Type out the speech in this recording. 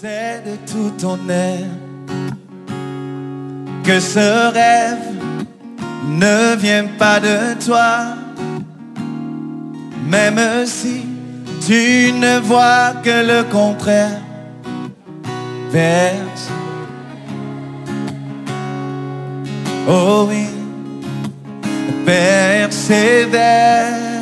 sais de tout ton être que ce rêve ne vient pas de toi, même si tu ne vois que le contraire. Verse. Oh oui, persévère.